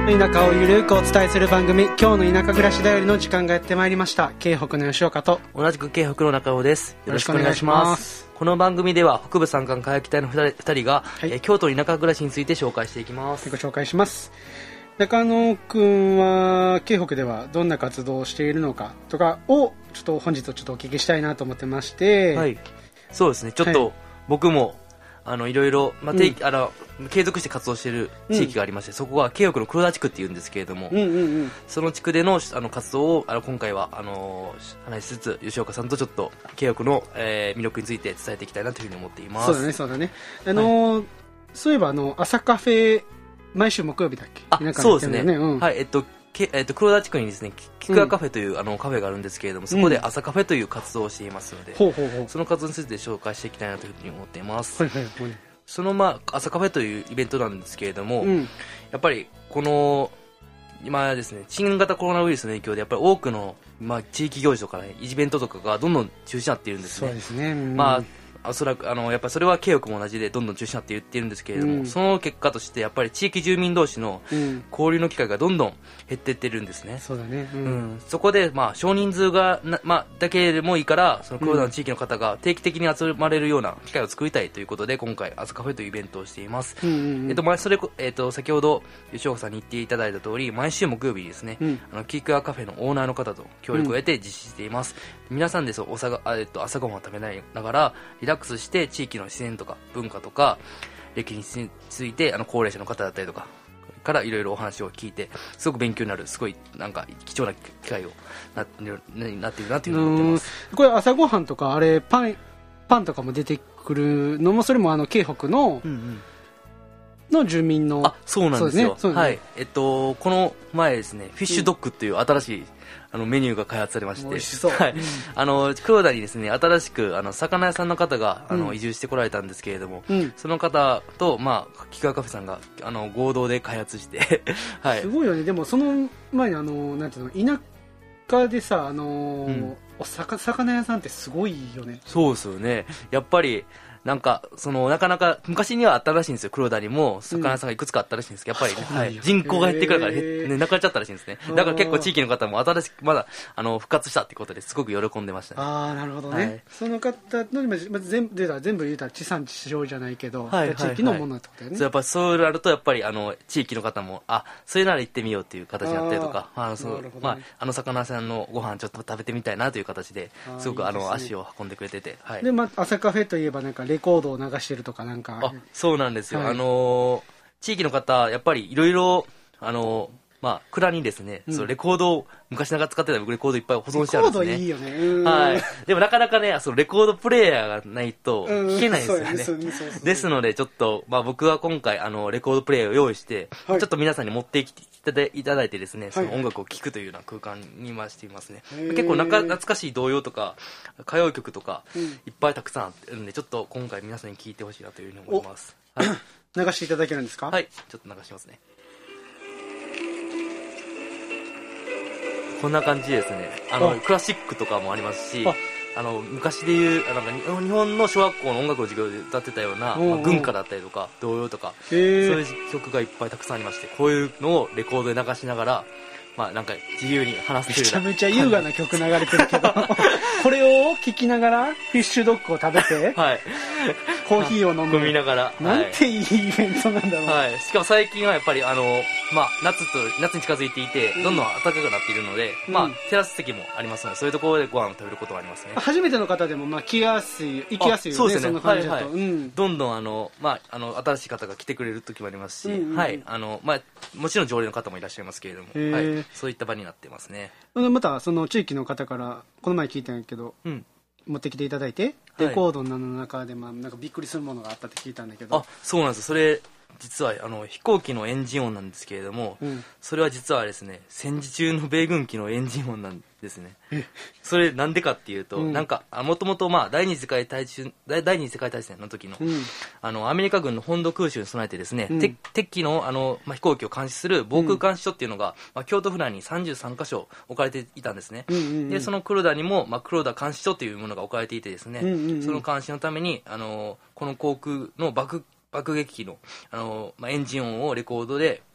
田舎をゆるくお伝えする番組、今日の田舎暮らしだよりの時間がやってまいりました。京北の吉岡と同じく京北の中尾です。よろしくお願いします。この番組では北部山間火薬隊の2人が、京都の田舎暮らしについて紹介していきます。 ご紹介します。中野くんは京北ではどんな活動をしているのかとかをちょっと本日お聞きしたいなと思ってまして、 はい、そうですね。ちょっと僕もいろいろ、継続して活動している地域がありまして、そこが京北の黒田地区っていうんですけれども、その地区での活動を今回は話しつつ、吉岡さんとちょっと京北の、魅力について伝えていきたいなというふうに思っています。 そうだね。そういえば朝カフェ毎週木曜日だっけ？ そうですね。はい。黒田地区にですね、キクアカフェというカフェがあるんですけれども、そこで朝カフェという活動をしていますので、その活動について紹介していきたいなというふうに思っています。その朝カフェというイベントなんですけれども、やっぱりこの今ですね、新型コロナウイルスの影響でやっぱり多くの地域行事とかね、イベントとかがどんどん中止になっているんですね。 そうですね。 おそらくやっぱりそれは京北も同じでどんどん中止になって言っているんですけれども、その結果としてやっぱり地域住民同士の交流の機会がどんどん減っていってるんですね。 そうだね。 そこで少人数がだけでもいいから、その黒田の地域の方が定期的に集まれるような機会を作りたいということで、今回朝カフェというイベントをしています。先ほど吉岡さんに言っていただいた通り、毎週木曜日にですね、キクアカフェのオーナーの方と協力を得て実施しています。皆さんで朝ごはんを食べながらリラックスして地域の自然とか文化とか歴史について高齢者の方だったりとかからいろいろお話を聞いて、すごく勉強になる、すごい貴重な機会をなっているなというふうに思ってます。 これ朝ごはんとかパンとかも出てくるのも、それも京北の、の住民の。 そうなんですよ。はい。この前ですね、フィッシュドッグっていう新しいメニューが開発されまして、 美味しそう。 はい。黒田にですね、新しく魚屋さんの方が移住してこられたんですけれども、その方とキクアカフェさんが合同で開発してはい。 すごいよね。でもその前になんていうの、田舎でさ魚屋さんってすごいよね。 そうですよね。やっぱりなかなか昔にはあったらしいんですよ。黒田にも魚屋さんがいくつかあったらしいんですけど、やっぱり、人口が減ってくるからなくなっちゃったらしいんですね。だから結構地域の方も新しくまだ復活したってことですごく喜んでましたね。 なるほどね。その方の全部言うたら地産地消じゃないけど、地域のものってことだよね。 やっぱそうなるとやっぱり地域の方もそれなら行ってみようっていう形になったりとか、魚屋さんのご飯ちょっと食べてみたいなという形ですごく足を運んでくれてて、 で朝カフェといえばレコードを流してるとかそうなんですよ。地域の方やっぱりいろいろ蔵にですね、レコードを昔ながら使ってたレコードいっぱい保存してあるんですね。 レコードいいよね。 はい。でもなかなかね、レコードプレイヤーがないと聴けないんですよね。ですのでちょっと僕は今回レコードプレイヤーを用意して、ちょっと皆さんに持ってきていただいてですね、その音楽を聴くというような空間にしていますね。結構懐かしい童謡とか歌謡曲とかいっぱいたくさんあるんで、ちょっと今回皆さんに聴いてほしいなというふうに思います。 流していただけるんですか？ はい、ちょっと流しますね。こんな感じですね。クラシックとかもありますし、昔でいう日本の小学校の音楽の授業で歌ってたような軍歌だったりとか童謡とか、そういう曲がいっぱいたくさんありまして、こういうのをレコードで流しながら自由に話すという。 めちゃめちゃ優雅な曲流れてるけどこれを聴きながらフィッシュドッグを食べて、 はい、 コーヒーを飲みながら、 なんていいイベントなんだろう。 はい。しかも最近はやっぱり夏に近づいていて、どんどん暖かくなっているので、テラス席もありますので、そういうところでご飯を食べることがありますね。 初めての方でも行きやすいよね。 そうですね。 そんな感じだと。 どんどん新しい方が来てくれる時もありますし、はい。もちろん常連の方もいらっしゃいますけれども、はい。そういった場になってますね。 またその地域の方からこの前聞いたんやけど、持ってきていただいて、レコードの中でびっくりするものがあったって聞いたんだけど。 そうなんです。それ実は飛行機のエンジン音なんですけれども、それは実はですね、戦時中の米軍機のエンジン音なんですね。それなんでかっていうと、もともと第二次世界大戦の時の、アメリカ軍の本土空襲に備えてですね、敵機の飛行機を監視する防空監視所っていうのが、京都府内に33カ所置かれていたんですね。でその黒田にも、黒田監視所というものが置かれていてですね、その監視のためにこの航空の爆撃機の、エンジン音をレコードで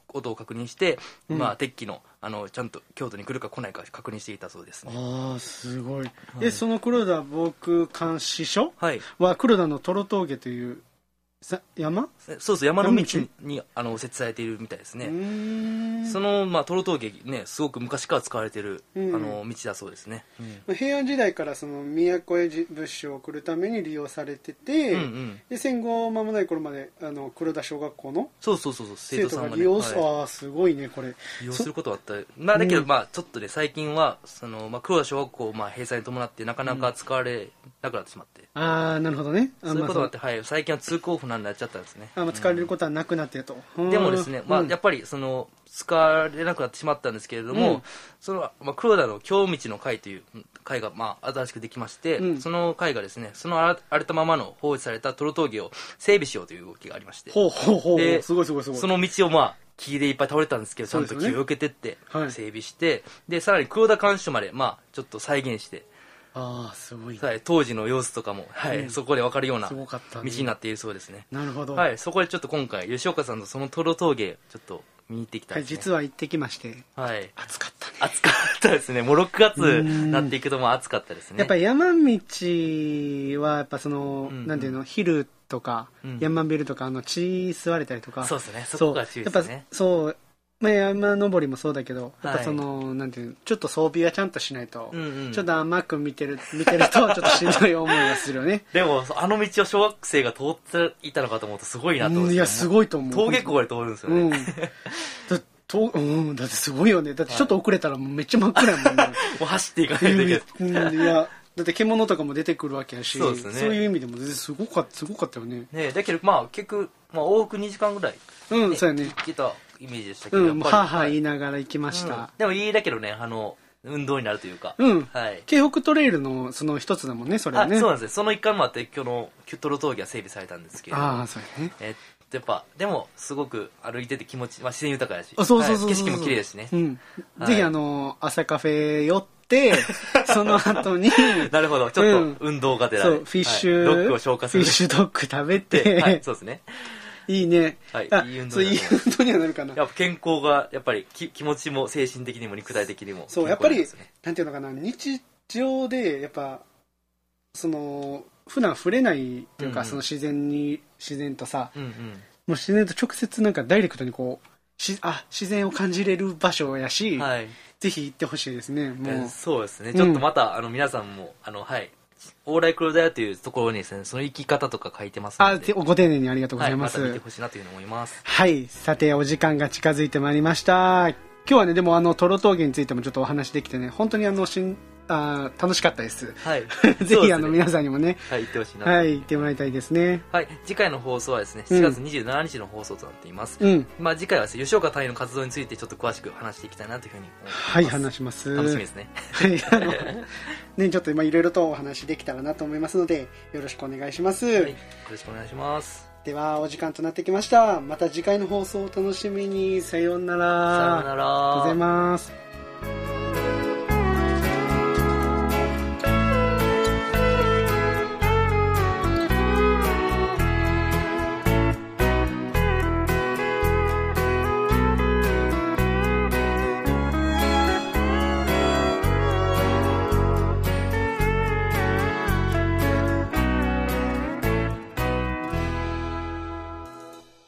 音を確認して、まあ、敵機のちゃんと京都に来るか来ないか確認していたそうですね。 ああすごい、その黒田防空監視所は黒田のトロ峠という山？ そう山の道に設置されているみたいですね。その、トロ峠ね、すごく昔から使われている、道だそうですね。 平安時代からその都へ物資を送るために利用されてて、で戦後間もない頃まで黒田小学校の生徒が利用する、すごいねこれ。 利用することはあった。だけどちょっとね最近は黒田小学校閉鎖に伴ってなかなか使われなくなってしまって。 なるほどね。 そういうことがあって、最近は通行不難になっちゃったんですね。 使われることはなくなってると。 でもですね、やっぱり使われなくなってしまったんですけれども、黒田の京道の会という会が新しくできまして、その会がですね、その荒れたままの放置されたトロ峠を整備しようという動きがありまして、 すごいその道を木でいっぱい倒れたんですけど、ちゃんと木を避けてって整備して、でさらに黒田監視所までちょっと再現して、 すごい、 当時の様子とかも、そこで分かるような道になっているそうですね。 なるほど。 そこでちょっと今回吉岡さんとそのトロ峠ちょっと見に行ってきたんですね。 実は行ってきまして、暑かったね。 暑かったですね。もう6月になっていくと暑かったですね。 やっぱり山道はやっぱなんていうの、ヒルとか山ビルとか血吸われたりとか、 そうですね。そこが注意ですね。 やっぱそう山登りもそうだけど、やっぱなんていうの、ちょっと装備はちゃんとしないと、ちょっと甘く見てるとちょっとしんどい思いがするよね。 でも道を小学生が通っていたのかと思うとすごいなと思うんですよ。 いやすごいと思う。 峠越えで通るんですよね。 だってすごいよね。だってちょっと遅れたらめっちゃ真っ暗やもんね。 もう走っていかないといけない。 いやだって獣とかも出てくるわけやし、そういう意味でも全然すごかったよね。 だけど結局往復2時間ぐらいそうやね。 来たイメージでしたけど、 言いながら行きました。 でもいいだけどね、運動になるというか、 京北トレイルのその一つだもんね、それはね。 そうなんです。その一環もあって今日のトロ峠は整備されたんですけど、 そうやね。 やっぱでもすごく歩いてて気持ち、自然豊かだし、 そう景色も綺麗ですね。 ぜひ朝カフェ寄ってその後になるほど、ちょっと運動がてら、 フィッシュドッグを消化する、 フィッシュドッグ食べて、 そうですね。 いいね。 いい運動にはなるかな。 やっぱ健康がやっぱり気持ちも精神的にも肉体的にも、 そうやっぱりなんていうのかな、日常でやっぱ普段触れないというか、その自然とさ、もう自然と直接なんかダイレクトに自然を感じれる場所やし、ぜひ行ってほしいですね。もうそうですね。ちょっとまた皆さんも往来黒田屋というところにですね、その生き方とか書いてますので、 ご丁寧にありがとうございます。 また見てほしいなというふうに思います。 さてお時間が近づいてまいりました。今日はね、でもトロ峠についてもちょっとお話できてね、本当に楽しかったです。ぜひ皆さんにもね、 行ってほしいな。 行ってもらいたいですね。 次回の放送はですね、7月27日の放送となっています。次回は吉岡隊員の活動についてちょっと詳しく話していきたいなというふうに思います。 話します。 楽しみですね。 ちょっといろいろとお話できたらなと思いますので、よろしくお願いします。よろしくお願いします。 ではお時間となってきました。また次回の放送をお楽しみに。さようなら。 さようなら。 ありがとうございます。